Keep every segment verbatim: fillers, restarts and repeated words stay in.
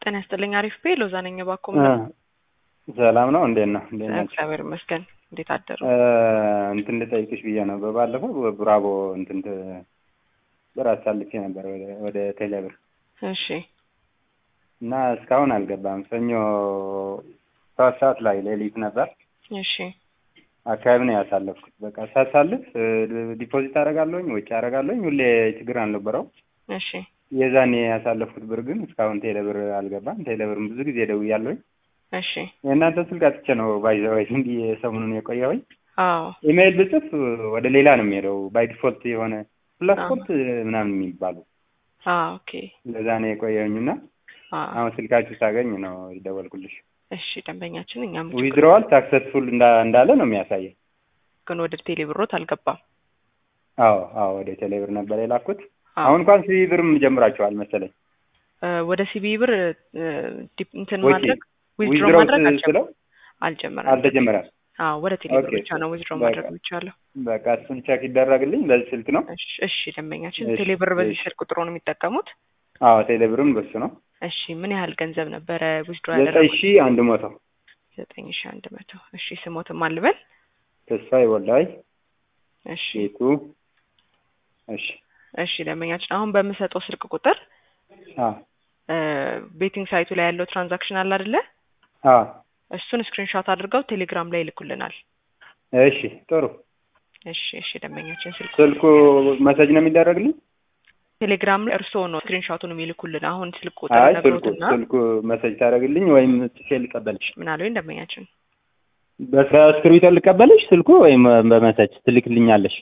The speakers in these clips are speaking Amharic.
ጤና ይስጥልኝ አሪፍ ቤ ሎዛ ነኝ ባኮም ነው ሰላም ነው እንዴት ነው እንዴት ነው እግዚአብሔር ይመስገን እንዴት አደሩ እንትን ልጠይቅሽ ብዬ ነው በባለፈው ብራቮ እንትን በራስ አልፌ ነበር ወደ ወደ ቴሌብር እሺ እና እስካሁን አልገባም ሰኞ ሰባት ሰዓት ላይ ሌሊት ነበር እሺ አካባቢ ነው ያሳለፍኩት በቃ ሳሳልፍ ዲፖዚት አደርጋለሁኝ ወጪ አደርጋለሁኝ ሁሌ ችግር አልነበረው እሺ የዛኔ ያሳለፍኩት ብር ግን እስካሁን ቴሌብር አልገባም ቴሌብርም ብዙ ጊዜ ደውያለሁኝ እሺ የእናንተ ስልክ አጥቼ ነው ባይዘው እንዲ ሰሞኑን የቆየሁኝ አዎ ኢሜል ብጽፍ ወደ ሌላ ነው የሚሄደው ባይ ዲፎልት የሆነ ፕላስፖርት ምናምን የሚባሉ አዎ ኦኬ ለዛ ነው የቆየሁኝና አሁን ስልካችሁ ሳገኝ ነው ይደወልኩልሽ እሺ ደንበኛችን እኛም ዊዝድሮዋል ሳክሰስፉል እንዳለ ነው የሚያሳየው ግን ወደ ቴሌብሮት አልገባም አዎ አዎ ወደ ቴሌብር ነበር የላኩት አሁን እንኳን ሲቢ ብርም ጀምራችኋል መሰለኝ ወደ ሲቢ ብር እንትን ማድረግ ዊዝድሮ ማድረግ አልጀመረም አልተጀመረም አዎ ወደ ቴሌብር ብቻ ነው ዊዝድሮ ማድረግ የሚቻለው በቃ እሱን ቼክ ይደረግልኝ በዚህ ስልክ ነው እሺ እሺ ደንበኛችን ቴሌብር በዚህ ስልክ ቁጥሩ ነው የሚጠቀሙት አዎ ቴሌብርም በሱ ነው እሺ ምን ያህል ገንዘብ ነበረ ዊዝድሮ ያደረጉት ዘጠኝ ሺህ አንድ መቶ ዘጠኝ ሺህ አንድ መቶ እሺ ስሞትም አልበል ተስፋዬ ወልዳይ እሺ እቱ እሺ እሺ ደንበኛችን አሁን በምሰጠው ስልክ ቁጥር አ ቤቲንግ ሳይቱ ላይ ያለው ትራንዛክሽን አለ አይደለ አ እሱን ስክሪንሾት አድርገው ቴሌግራም ላይ ይልኩልናል እሺ ጥሩ እሺ እሺ ደንበኛችን ስልኩ ስልኩ መሰጅ ነው የሚደረግልኝ ቴሌግራም ላይ እርሶ ነው ስክሪንሾቱን የሚልኩልን አሁን ስልክ ቁጥር ነግሮትና ስልኩ መሰጅ ታደርግልኝ ወይም ጽፌ ልቀበልሽ ምን አለው ደንበኛችን በስክሪፕቶ ልቀበልሽ ስልኩ ወይም በመሰጅ ትልክልኛለሽ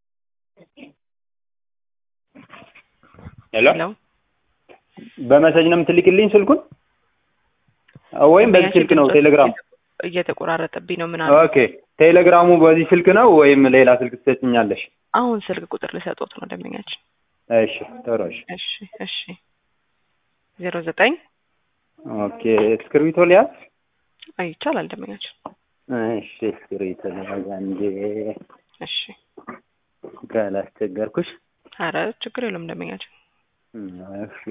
ሄሎ በመሰጅ ነው የምትልክልኝ ስልኩን ወይም በዚህ ስልክ ነው ቴሌግራም እየተቆራረጠብኝ ነው ምን አለ ኦኬ ቴሌግራሙ በዚህ ስልክ ነው ወይም ሌላ ስልክ ትሰጥኛለሽ አሁን ስልክ ቁጥር ልሰጥዎት ነው ደንበኛችን እሺ ጥሩ እሺ እሺ እሺ ዜሮ ዘጠኝ ኦኬ እስክሪብቶ ሊያዝ አይ ይቻላል ደንበኛችን እሺ እስክሪብቶ ሊያዝ አንዴ እሺ ካላስቸገርኩሽ ኧረ ችግር የለውም ደንበኛችን እሺ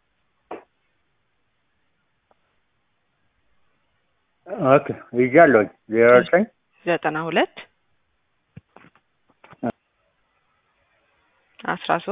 ኦኬ ይዣለሁ ዜሮ ዘጠኝ ዘጠና ሁለት አስራ ሶስት